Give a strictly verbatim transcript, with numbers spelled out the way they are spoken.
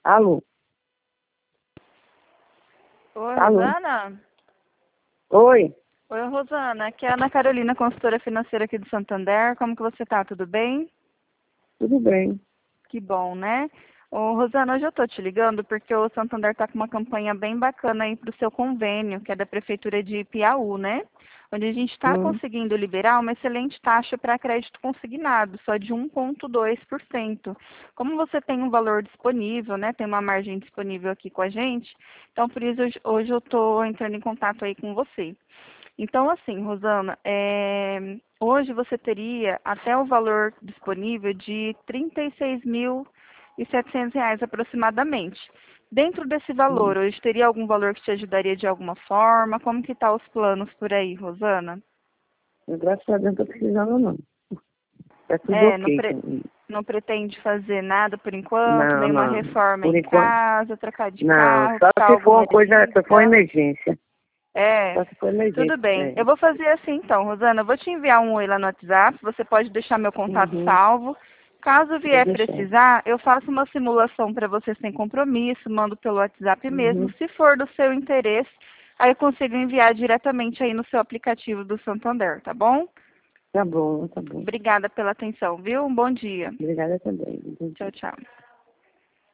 Alô? Oi, Alô? Rosana? Oi, Oi, Rosana. Aqui é a Ana Carolina, consultora financeira aqui do Santander. Como que você tá? Tudo bem? tudo bem? Que bom, né? Ô, Rosana, hoje eu tô te ligando porque o Santander tá com uma campanha bem bacana aí pro seu convênio, que é da Prefeitura de Piauí, né? Onde a gente está Hum, conseguindo liberar uma excelente taxa para crédito consignado, só de um vírgula dois por cento. Como você tem um valor disponível, né? Tem uma margem disponível aqui com a gente, então por isso hoje, hoje eu estou entrando em contato aí com você. Então, assim, Rosana, é, hoje você teria até o valor disponível de trinta e seis mil e setecentos reais aproximadamente. Dentro desse hum. valor, hoje teria algum valor que te ajudaria de alguma forma? Como que tá os planos por aí, Rosana? Graças a Deus não estou precisando, não. Tá tudo É, não, ok pre- comigo. não pretende fazer nada por enquanto, Não, nenhuma não. reforma Por em enquanto, casa, trocar de não. carro, Só quitar se for alguma uma coisa, se for dívida? emergência. É, Só se for tudo emergência. bem. É. Eu vou fazer assim então, Rosana. Eu vou te enviar um oi lá no WhatsApp. Você pode deixar meu contato Uhum. salvo. Caso Vou vier deixar. precisar, eu faço uma simulação para você sem compromisso, mando pelo WhatsApp mesmo. Uhum. Se for do seu interesse, aí eu consigo enviar diretamente aí no seu aplicativo do Santander, tá bom? Tá bom, tá bom. Obrigada pela atenção, viu? Um bom dia. Obrigada também. Tchau, tchau.